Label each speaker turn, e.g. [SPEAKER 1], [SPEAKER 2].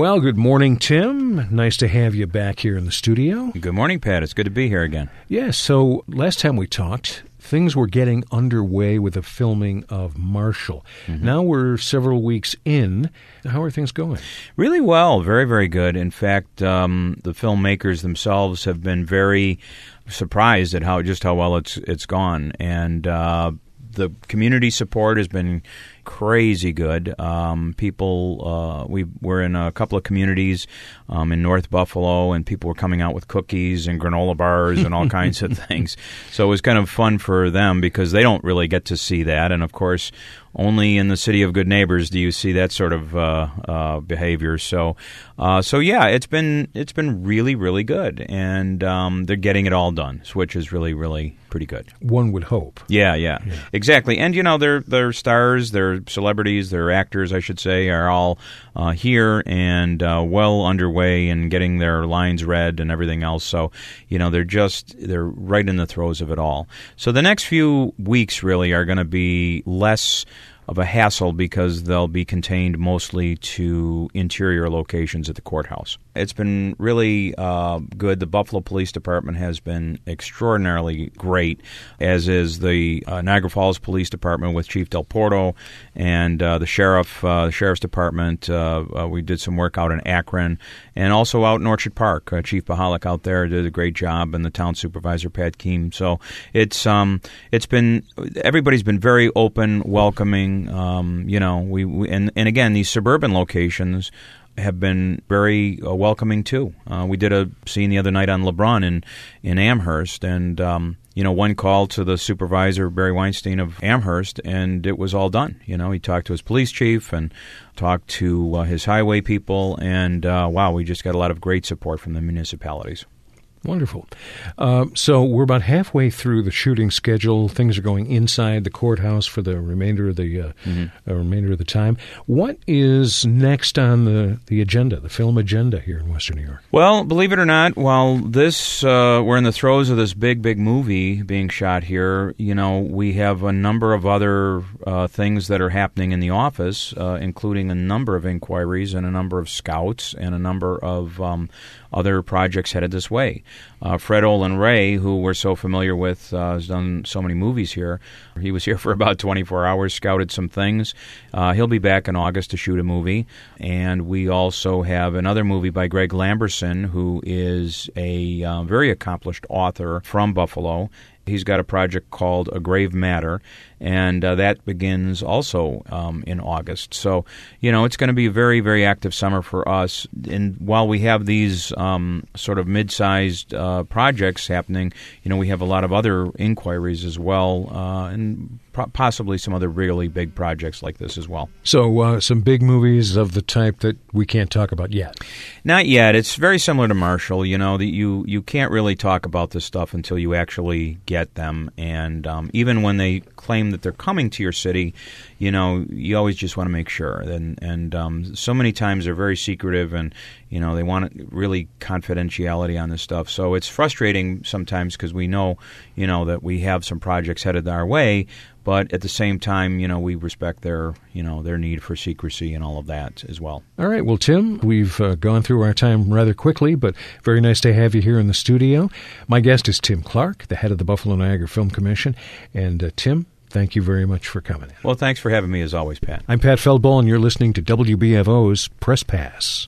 [SPEAKER 1] Well, good morning, Tim. Nice to have you back here in the studio.
[SPEAKER 2] Good morning, Pat. It's good to be here again.
[SPEAKER 1] Yeah, so last time we talked, things were getting underway with the filming of Marshall. Mm-hmm. Now we're several weeks in. How are things going?
[SPEAKER 2] Really well. Very, very good. In fact, the filmmakers themselves have been very surprised at how well it's gone. And the community support has been crazy good. We were in a couple of communities in North Buffalo, and people were coming out with cookies and granola bars and all kinds of things. So it was kind of fun for them because they don't really get to see that. And, of course, only in the city of good neighbors do you see that sort of behavior. So yeah, it's been really, really good, and they're getting it all done, which is really, really pretty good.
[SPEAKER 1] One would hope.
[SPEAKER 2] Yeah, exactly. And they're stars, they're celebrities, they're actors, I should say, are all here and well underway and getting their lines read and everything else. So they're right in the throes of it all. So the next few weeks really are going to be less of a hassle because they'll be contained mostly to interior locations at the courthouse. It's been really good. The Buffalo Police Department has been extraordinarily great, as is the Niagara Falls Police Department with Chief Del Porto and the Sheriff's Department. We did some work out in Akron and also out in Orchard Park. Chief Bahalik out there did a great job, and the town supervisor, Pat Keem. So it's been everybody's been very open, welcoming. And again, these suburban locations have been very welcoming too. We did a scene the other night on LeBron in Amherst, and one call to the supervisor, Barry Weinstein of Amherst, and it was all done. He talked to his police chief and talked to his highway people, and we just got a lot of great support from the municipalities.
[SPEAKER 1] Wonderful. So we're about halfway through the shooting schedule. Things are going inside the courthouse for the remainder of the time. What is next on the agenda, the film agenda here in Western New York?
[SPEAKER 2] Well, believe it or not, while we're in the throes of this big movie being shot here, we have a number of other things that are happening in the office, including a number of inquiries and a number of scouts and a number of other projects headed this way. Fred Olin Ray, who we're so familiar with, has done so many movies here. He was here for about 24 hours, scouted some things. He'll be back in August to shoot a movie. And we also have another movie by Greg Lamberson, who is a very accomplished author from Buffalo. He's got a project called A Grave Matter, and that begins also in August. So, it's going to be a very, very active summer for us. And while we have these sort of mid-sized projects happening, we have a lot of other inquiries as well, and possibly some other really big projects like this as well.
[SPEAKER 1] So some big movies of the type that we can't talk about yet?
[SPEAKER 2] Not yet. It's very similar to Marshall. That you can't really talk about this stuff until you actually get them. And even when they claim that they're coming to your city, you always just want to make sure. And so many times they're very secretive, and they want really confidentiality on this stuff. So it's frustrating sometimes because we know, that we have some projects headed our way, but at the same time, we respect their need for secrecy and all of that as well.
[SPEAKER 1] All right. Well, Tim, we've gone through our time rather quickly, but very nice to have you here in the studio. My guest is Tim Clark, the head of the Buffalo Niagara Film Commission. And Tim, thank you very much for coming in.
[SPEAKER 2] Well, thanks for having me as always, Pat.
[SPEAKER 1] I'm Pat Feldball, and you're listening to WBFO's Press Pass.